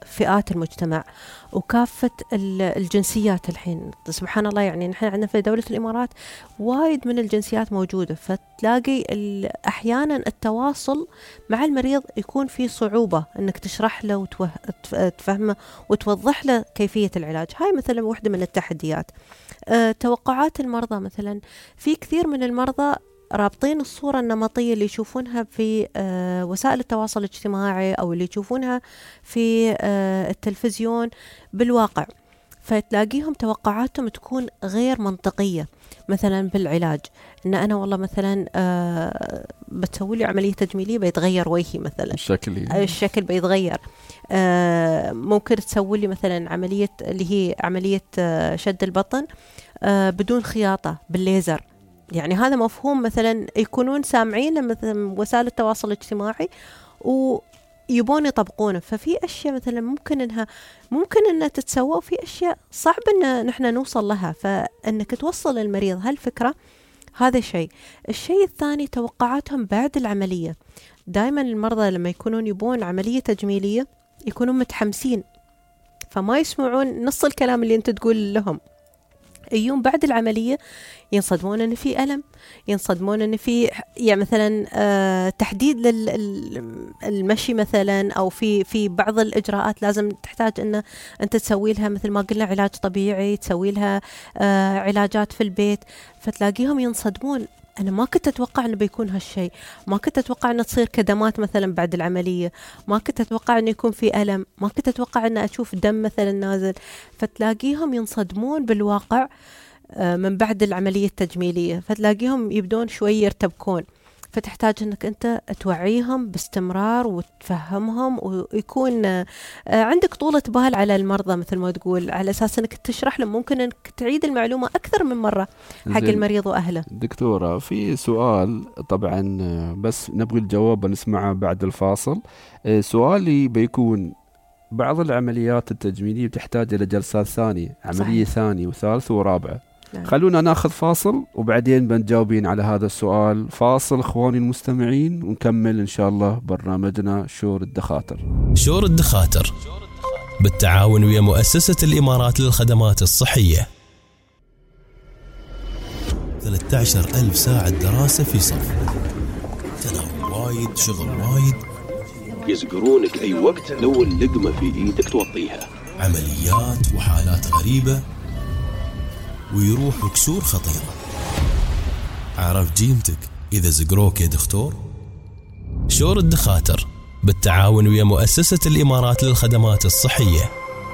فئات المجتمع وكافة الجنسيات. الحين سبحان الله يعني نحن عندنا في دولة الإمارات وايد من الجنسيات موجودة، فتلاقي أحيانا التواصل مع المريض يكون في صعوبة أنك تشرح له وتفهمه وتوضح له كيفية العلاج. هاي مثلا واحدة من التحديات. أه توقعات المرضى مثلا، في كثير من المرضى رابطين الصورة النمطية اللي يشوفونها في آه وسائل التواصل الاجتماعي أو اللي يشوفونها في آه التلفزيون بالواقع، فتلاقيهم توقعاتهم تكون غير منطقية. مثلا بالعلاج، إن أنا والله مثلا آه بتسوي لي عملية تجميلية بيتغير وجهي مثلا، الشكل الشكل بيتغير. آه ممكن تسوي لي مثلا عملية اللي هي عملية آه شد البطن آه بدون خياطة بالليزر. يعني هذا مفهوم مثلا يكونون سامعين مثلا وسائل التواصل الاجتماعي ويبون يطبقونه. ففي أشياء مثلا ممكن إنها ممكن إنها تتسوى، وفي أشياء صعب إن نحن نوصل لها، فإنك توصل للمريض هالفكرة هذا شيء. الشيء الثاني توقعاتهم بعد العملية. دائما المرضى لما يكونون يبون عملية تجميلية يكونون متحمسين، فما يسمعون نص الكلام اللي أنت تقول لهم. يوم بعد العملية ينصدمون أن في ألم، ينصدمون أن في يعني مثلا آه تحديد للمشي مثلا، أو في في بعض الإجراءات لازم تحتاج أن أنت تسوي لها مثل ما قلنا علاج طبيعي، تسوي لها آه علاجات في البيت. فتلاقيهم ينصدمون، أنا ما كنت أتوقع أنه بيكون هالشيء، ما كنت أتوقع أنه تصير كدمات مثلا بعد العملية، ما كنت أتوقع أنه يكون في ألم، ما كنت أتوقع أنه أشوف دم مثلا نازل. فتلاقيهم ينصدمون بالواقع من بعد العملية التجميلية، فتلاقيهم يبدون شوي يرتبكون. فتحتاج أنك أنت توعيهم باستمرار وتفهمهم، ويكون عندك طولة بال على المرضى مثل ما تقول، على أساس أنك تشرح لهم، ممكن أنك تعيد المعلومة أكثر من مرة حق المريض وأهله. دكتورة، في سؤال طبعا بس نبغي الجواب نسمعه بعد الفاصل. سؤالي بيكون بعض العمليات التجميلية تحتاج إلى جلسات ثانية، عملية صحيح. ثانية وثالثة ورابعة. نعم. خلونا ناخذ فاصل وبعدين بنجاوبين على هذا السؤال. فاصل اخواني المستمعين ونكمل ان شاء الله برنامجنا شور الدخاتر. شور الدخاتر بالتعاون ويا مؤسسة الإمارات للخدمات الصحية. ثلاثة عشر ألف ساعة دراسة في صف، تناول وايد، شغل وايد، يزقرونك أي وقت لو اللقمة في إيدك توطيها، عمليات وحالات غريبة، ويروح بكسور خطيرة. عرف جيمتك إذا زقروك يا دكتور؟ شور الدخاتر بالتعاون ويا مؤسسة الإمارات للخدمات الصحية.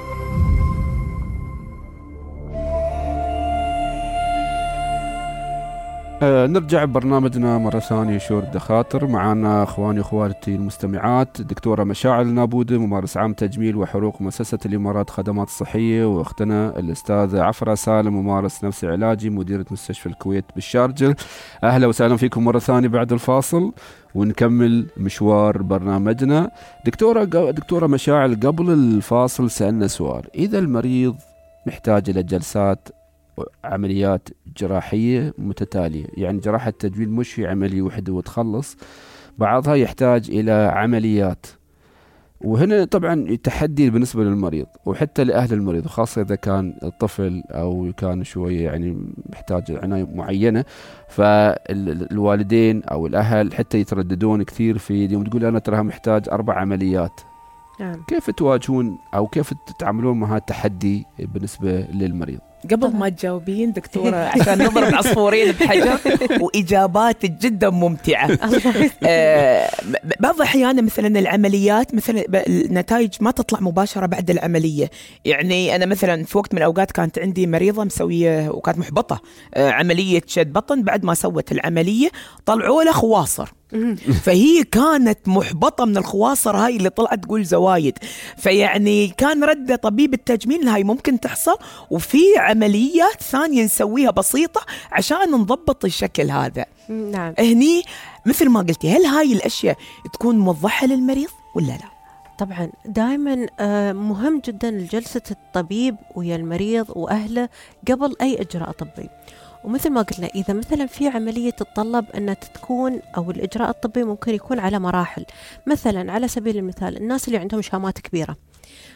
آه نرجع برنامجنا مرة ثانية شور الدخاتر. معنا أخواني وأخواتي المستمعات دكتورة مشاعل النابودة، ممارس عام تجميل وحروق مؤسسة الإمارات خدمات الصحية، وأختنا الأستاذة عفرة سالم، ممارس نفسي علاجي، مديرة مستشفى الكويت بالشارجة. أهلا وسهلا فيكم مرة ثانية بعد الفاصل ونكمل مشوار برنامجنا. دكتورة دكتورة مشاعل، قبل الفاصل سألنا سؤال: إذا المريض محتاج إلى جلسات عمليات جراحية متتالية، يعني جراحة تجميل مش في عملية واحدة وتخلص، بعضها يحتاج إلى عمليات، وهنا طبعا تحدي بالنسبة للمريض وحتى لأهل المريض، وخاصة إذا كان الطفل أو كان شوية يعني محتاج عناية معينة، فالوالدين أو الأهل حتى يترددون كثير في يوم تقول أنا تراها محتاج أربع عمليات. نعم. كيف تواجهون أو كيف تتعاملون مع هذا التحدي بالنسبة للمريض؟ قبل ما تجاوبين دكتورة عشان نضرب عصفورين بحجر، وإجابات جدا ممتعة. آه بعض الأحيان مثلا العمليات مثلا النتائج ما تطلع مباشرة بعد العملية. يعني أنا مثلا في وقت من الأوقات كانت عندي مريضة مسوية وكانت محبطة، آه عملية شد بطن، بعد ما سوت العملية طلعوا لها خواصر، فهي كانت محبطة من الخواصر هاي اللي طلعت تقول زوايد. فيعني كان رد طبيب التجميل هاي ممكن تحصل، وفي عمليات ثانية نسويها بسيطة عشان نضبط الشكل هذا. نعم. هني مثل ما قلتي، هل هاي الأشياء تكون موضحة للمريض ولا لا؟ طبعا دائما مهم جدا جلسة الطبيب ويا المريض وأهله قبل أي إجراء طبي. ومثل ما قلنا إذا مثلا في عملية تتطلب أن تكون أو الإجراء الطبي ممكن يكون على مراحل، مثلا على سبيل المثال الناس اللي عندهم شامات كبيرة،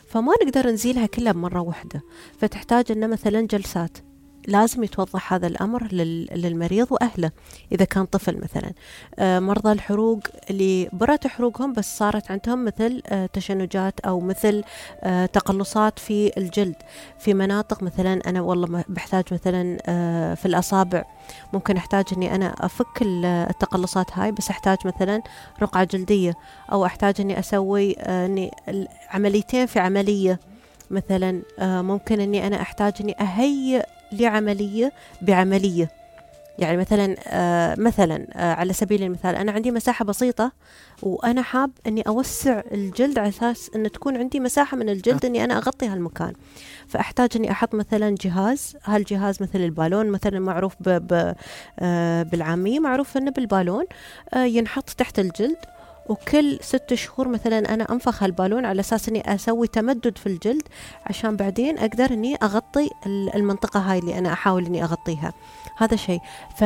فما نقدر نزيلها كلها بمرة واحدة، فتحتاج أن مثلا جلسات. لازم يتوضح هذا الأمر للمريض وأهله إذا كان طفل مثلا. آه مرضى الحروق اللي برت حروقهم بس صارت عندهم مثل آه تشنجات أو مثل آه تقلصات في الجلد في مناطق، مثلا أنا والله بحتاج مثلا آه في الأصابع ممكن أحتاج أني أنا أفك التقلصات هاي، بس أحتاج مثلا رقعة جلدية، أو أحتاج أني أسوي آه أني عمليتين في عملية مثلا. آه ممكن أني أنا أحتاج أني أهيئ لعملية بعملية. يعني مثلا آه مثلا آه على سبيل المثال أنا عندي مساحة بسيطة وأنا حاب أني أوسع الجلد على أساس أن تكون عندي مساحة من الجلد أني أنا أغطي هالمكان، فأحتاج أني أحط مثلا جهاز. هالجهاز مثل البالون مثلا معروف ب ب آه بالعامية معروف أنه بالبالون آه ينحط تحت الجلد، وكل ست شهور مثلا أنا أنفخ هالبالون على أساس أني أسوي تمدد في الجلد عشان بعدين أقدر أني أغطي المنطقة هاي اللي أنا أحاول أني أغطيها. هذا شيء.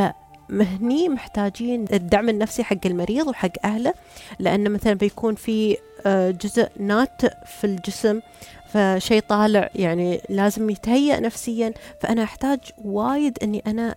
فمهني محتاجين الدعم النفسي حق المريض وحق أهله، لأن مثلا بيكون في جزء ناتئ في الجسم، فشيء طالع يعني لازم يتهيأ نفسيا. فأنا أحتاج وايد أني أنا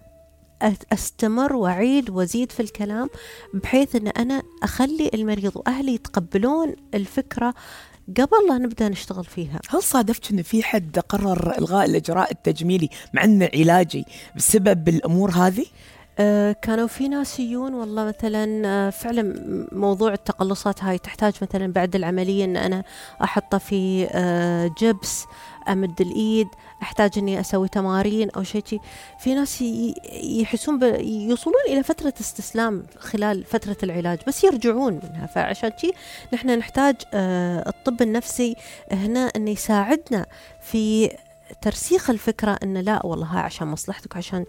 أستمر وأعيد وأزيد في الكلام بحيث أن أنا أخلي المريض وأهلي يتقبلون الفكرة قبل لا نبدأ نشتغل فيها. هل صادفت أن في حد قرر إلغاء الإجراء التجميلي مع أنه علاجي بسبب الأمور هذه؟ آه كانوا في ناس يجون والله مثلا آه فعلا موضوع التقلصات هاي تحتاج مثلا بعد العملية أن أنا أحطه في آه جبس، أمد الإيد، أحتاج أني أسوي تمارين أو شيء. في ناس يحسون يوصلون إلى فترة استسلام خلال فترة العلاج بس يرجعون منها. فعشان شيء نحن نحتاج آه الطب النفسي هنا أنه يساعدنا في ترسيخ الفكرة أن لا والله هاي عشان مصلحتك عشان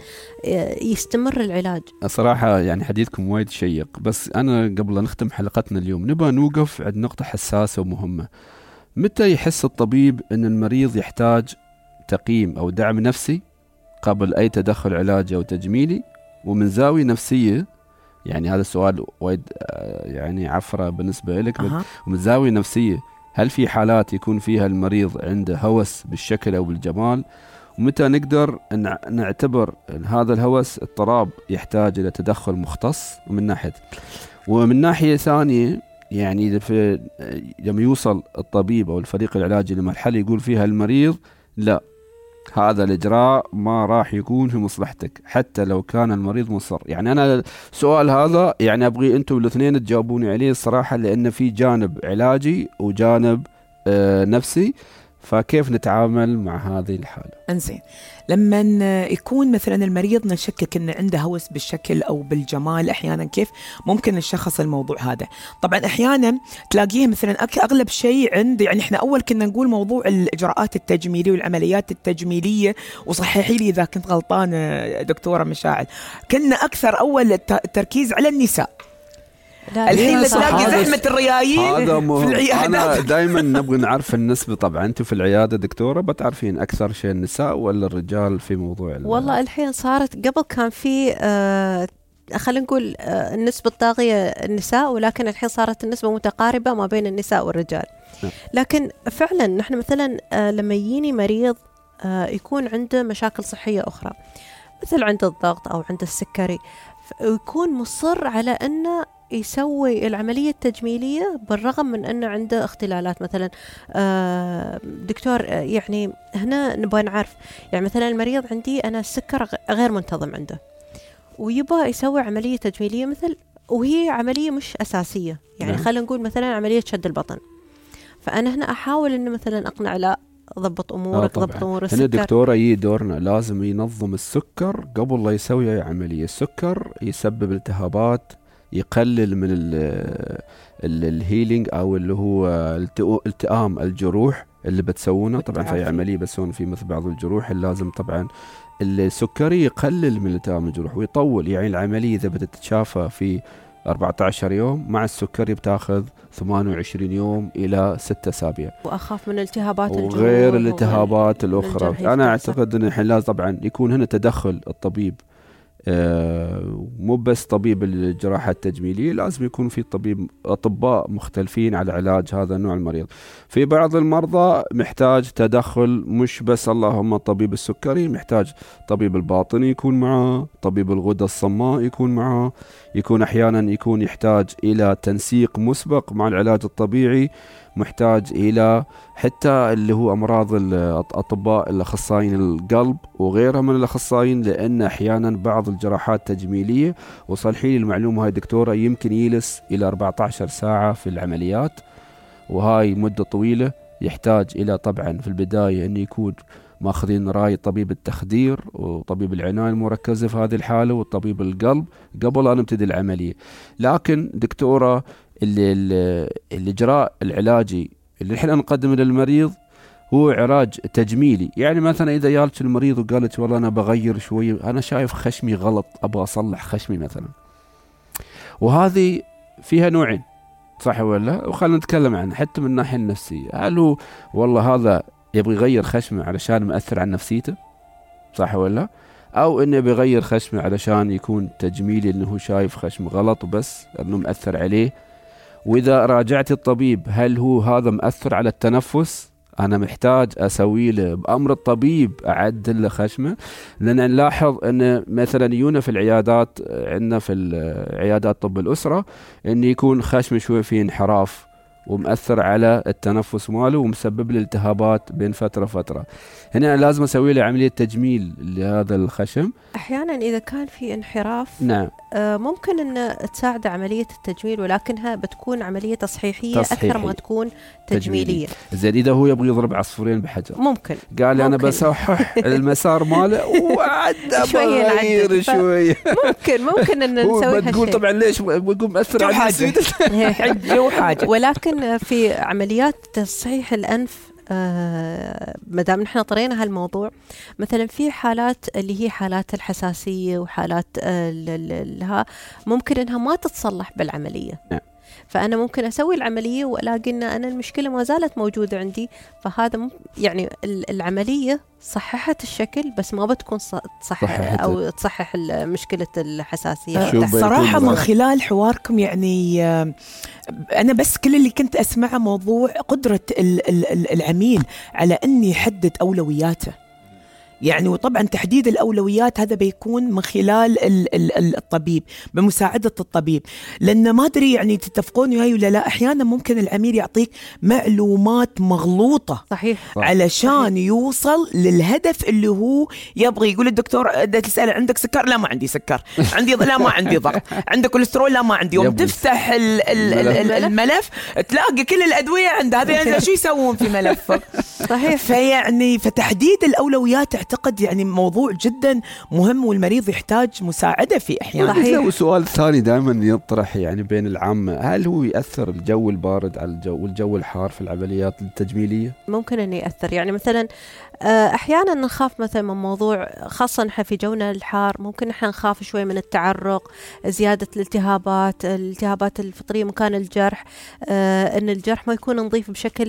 يستمر العلاج. الصراحة يعني حديثكم وايد شيق، بس أنا قبل نختم حلقتنا اليوم نبغى نوقف عند نقطة حساسة ومهمة. متى يحس الطبيب أن المريض يحتاج تقييم أو دعم نفسي قبل أي تدخل علاجي أو تجميلي؟ ومن زاوية نفسية، يعني هذا السؤال وايد يعني عفرة بالنسبة لك، أه. ومن زاوية نفسية هل في حالات يكون فيها المريض عنده هوس بالشكل أو بالجمال؟ ومتى نقدر أن نعتبر أن هذا الهوس اضطراب يحتاج إلى تدخل مختص من ناحية؟ ومن ناحية ثانية يعني في لما يوصل الطبيب أو الفريق العلاجي لمرحلة يقول فيها المريض لا هذا الإجراء ما راح يكون في مصلحتك حتى لو كان المريض مصر. يعني أنا السؤال هذا يعني أبغي أنتم الاثنين تجاوبوني عليه الصراحة، لأن في جانب علاجي وجانب آه نفسي، فكيف نتعامل مع هذه الحالة؟ انزين، لما يكون مثلا المريض نشكك انه عنده هوس بالشكل او بالجمال، احيانا كيف ممكن نشخص الموضوع هذا؟ طبعا احيانا تلاقيه مثلا اغلب شيء عند، يعني احنا اول كنا نقول موضوع الاجراءات التجميليه والعمليات التجميليه، وصححي لي اذا كنت غلطانه دكتوره مشاعل، كنا اكثر اول التركيز على النساء. الحين تلاقي زحمة الريايين في العيادات. أنا دائما نبغى نعرف النسبة. طبعا أنتم في العيادة دكتورة بتعرفين أكثر شيء النساء ولا الرجال في موضوع؟ والله الحين صارت، قبل كان في آه خلينا نقول آه النسبة الطاغية النساء، ولكن الحين صارت النسبة متقاربة ما بين النساء والرجال. م. لكن فعلا نحن مثلا آه لما يجيني مريض آه يكون عنده مشاكل صحية أخرى مثل عنده الضغط أو عنده السكري، ويكون مصر على أنه يسوي العملية التجميلية بالرغم من أنه عنده اختلالات. مثلا دكتور يعني هنا نبغى نعرف، يعني مثلا المريض عندي أنا السكر غير منتظم عنده ويبغى يسوي عملية تجميلية مثل، وهي عملية مش أساسية، يعني نعم. خلينا نقول مثلا عملية شد البطن، فأنا هنا أحاول أنه مثلا أقنع لا ضبط أمورك، ضبط أمور السكر. هنا دكتورة يي دورنا لازم ينظم السكر قبل لا يسوي أي عملية. السكر يسبب التهابات، يقلل من الهيلينج أو اللي هو التئام الجروح اللي بتسوونه طبعا في عملية بتسوون في مثل بعض الجروح اللازم طبعا السكري يقلل من التئام الجروح ويطول. يعني العملية إذا بتتشافى في أربعة عشر يوم، مع السكري بتاخذ ثمانية وعشرين يوم إلى ستة أسابيع. وأخاف من التهابات الجروح وغير الالتهابات الأخرى. أنا أعتقد أن الحين لازم طبعا يكون هنا تدخل الطبيب آه مو بس طبيب الجراحة التجميلية، لازم يكون في طبيب أطباء مختلفين على علاج هذا النوع المريض. في بعض المرضى محتاج تدخل مش بس اللهم طبيب السكري، محتاج طبيب الباطني يكون معه، طبيب الغدة الصماء يكون معه، يكون أحيانا يكون يحتاج إلى تنسيق مسبق مع العلاج الطبيعي، محتاج إلى حتى اللي هو أمراض الأطباء الأخصائيين القلب وغيرها من الأخصائيين، لأن أحيانا بعض الجراحات التجميلية، وصلحي لي المعلومة هاي دكتورة، يمكن يجلس إلى أربعة عشر ساعة في العمليات، وهاي مدة طويلة. يحتاج إلى طبعا في البداية أن يكون ماخذين رأي طبيب التخدير وطبيب العناية المركزة في هذه الحالة وطبيب القلب قبل أن نبتدي العملية. لكن دكتورة اللي الإجراء العلاجي اللي احنا نقدمه للمريض هو علاج تجميلي. يعني مثلا إذا جالك المريض وقالت والله أنا بغير شوي، أنا شايف خشمي غلط، أبغى أصلح خشمي مثلا، وهذه فيها نوعين، صح ولا؟ وخلنا نتكلم عنه حتى من الناحية النفسية. هل هو والله هذا يبغى يغير خشمه علشان مأثر عن نفسيته، صح ولا؟ أو إنه بيغير خشمه علشان يكون تجميلي، إنه هو شايف خشم غلط وبس إنه مأثر عليه. وإذا راجعت الطبيب هل هو هذا مأثر على التنفس، أنا محتاج أسوي له بأمر الطبيب أعدل له خشمه. لأن نلاحظ أن مثلا يونا في العيادات عندنا في عيادات طب الأسرة أن يكون خشم شوي فيه انحراف ومأثر على التنفس ماله ومسبب له التهابات بين فترة فترة. هنا لازم أسوي له عملية تجميل لهذا الخشم. أحيانا إذا كان في انحراف نعم آه ممكن أن تساعد عملية التجميل، ولكنها بتكون عملية تصحيحية تصحيحي. أكثر ما تكون تجميلية. زين إذا هو يبغى يضرب عصفورين بحجر، ممكن قال لي أنا ممكن. بصحح المسار ماله وعدى شوية بغير نعدل. شوية. ممكن ممكن أن هو نسوي بتقول هالشيء. طبعا ليش بقول مأثر على نفسيته. حجة وحاجة. ولكن في عمليات تصحيح الأنف آه مدام نحن طرينا هالموضوع، مثلا في حالات اللي هي حالات الحساسية وحالات آه لها ممكن انها ما تتصلح بالعملية. نعم. فأنا ممكن أسوي العملية وألاقي أن أنا المشكلة ما زالت موجودة عندي، فهذا يعني العملية صححت الشكل بس ما بتكون تصحح أو تصحح مشكلة الحساسية. صراحة من خلال حواركم يعني أنا بس كل اللي كنت أسمعه موضوع قدرة العميل على أن يحدد أولوياته. يعني وطبعا تحديد الأولويات هذا بيكون من خلال الطبيب بمساعدة الطبيب، لأن ما أدري يعني تتفقون وياي ولا لا، أحيانا ممكن العميل يعطيك معلومات مغلوطة صحيح علشان صحيح. يوصل للهدف اللي هو يبغي. يقول الدكتور ده تسأل عندك سكر؟ لا ما عندي سكر. عندي لا ما عندي ضغط. عندك كوليسترول؟ لا ما عندي. يوم تفتح ال ال ال الملف تلاقي كل الأدوية عند هذا. يعني شو يسوون في ملفك؟ صحيح. فيعني فتحديد الأولويات أعتقد يعني موضوع جدا مهم، والمريض يحتاج مساعدة في أحيانا. صحيح. وسؤال ثاني دائما يطرح يعني بين العامة، هل هو يأثر الجو البارد على الجو والجو الحار في العمليات التجميلية؟ ممكن أن يأثر. يعني مثلا أحيانا نخاف مثلا من موضوع، خاصة نحن في جونا الحار ممكن نحن نخاف شوي من التعرق، زيادة الالتهابات الالتهابات الفطرية مكان الجرح، أن الجرح ما يكون نظيف بشكل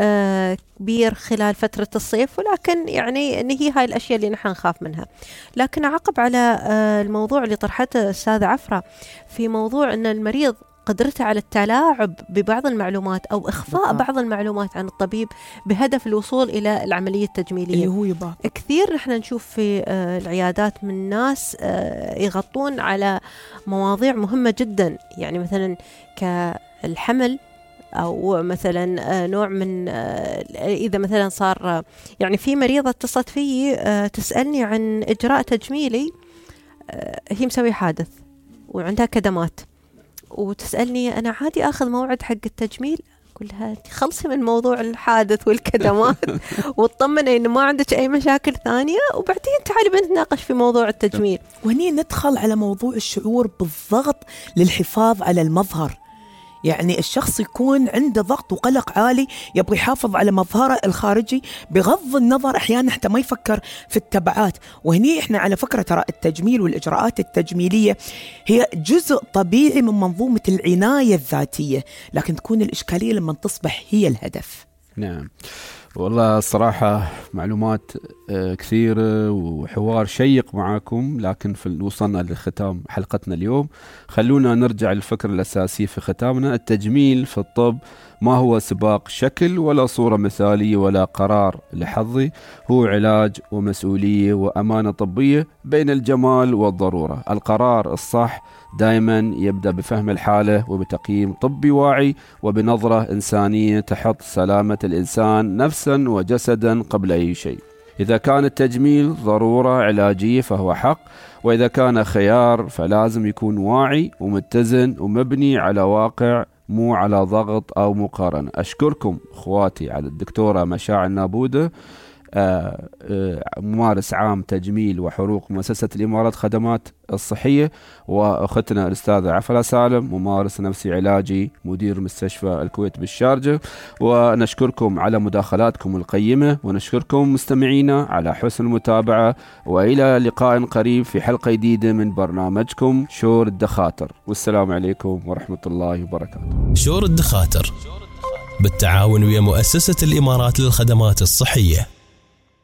كبير خلال فترة الصيف. ولكن يعني أن هي هاي الأشياء اللي نحن نخاف منها. لكن أعقب على الموضوع اللي طرحته أستاذة عفرة في موضوع أن المريض قدرته على التلاعب ببعض المعلومات أو إخفاء بقى. بعض المعلومات عن الطبيب بهدف الوصول إلى العملية التجميلية اللي هو يبقى. كثير نحن نشوف في العيادات من ناس يغطون على مواضيع مهمة جدا، يعني مثلا كالحمل أو مثلا نوع من إذا مثلا صار يعني في مريضة اتصلت فيي تسألني عن إجراء تجميلي، هي مسوي حادث وعندها كدمات وتسألني أنا عادي أخذ موعد حق التجميل؟ أقول لها خلصي من موضوع الحادث والكدمات وتطمني إنه ما عندك أي مشاكل ثانية، وبعدين تعالي بنتناقش في موضوع التجميل. وهني ندخل على موضوع الشعور بالضغط للحفاظ على المظهر. يعني الشخص يكون عنده ضغط وقلق عالي يبغى يحافظ على مظهره الخارجي بغض النظر أحيانا حتى ما يفكر في التبعات. وهني إحنا على فكرة ترى التجميل والإجراءات التجميلية هي جزء طبيعي من منظومة العناية الذاتية، لكن تكون الإشكالية لما تصبح هي الهدف. نعم والله الصراحة معلومات كثيرة وحوار شيق معاكم، لكن في وصلنا لختام حلقتنا اليوم. خلونا نرجع للفكرة الأساسية في ختامنا. التجميل في الطب ما هو سباق شكل ولا صورة مثالية ولا قرار لحظي، هو علاج ومسؤولية وأمانة طبية بين الجمال والضرورة. القرار الصح دائما يبدأ بفهم الحالة وبتقييم طبي واعي وبنظرة إنسانية تحط سلامة الإنسان نفسا وجسدا قبل أي شيء. إذا كان التجميل ضرورة علاجية فهو حق، وإذا كان خيار فلازم يكون واعي ومتزن ومبني على واقع مو على ضغط أو مقارنة. أشكركم أخواتي على الدكتورة مشاعل نابودة، آه آه ممارس عام تجميل وحروق مؤسسة الإمارات خدمات الصحية، وأختنا الأستاذة عفلة سالم ممارس نفسي علاجي مدير مستشفى الكويت بالشارجة. ونشكركم على مداخلاتكم القيمة، ونشكركم مستمعينا على حسن المتابعة، وإلى لقاء قريب في حلقة جديدة من برنامجكم شور الدخاتر، والسلام عليكم ورحمة الله وبركاته. شور الدخاتر بالتعاون ويا مؤسسة الإمارات للخدمات الصحية.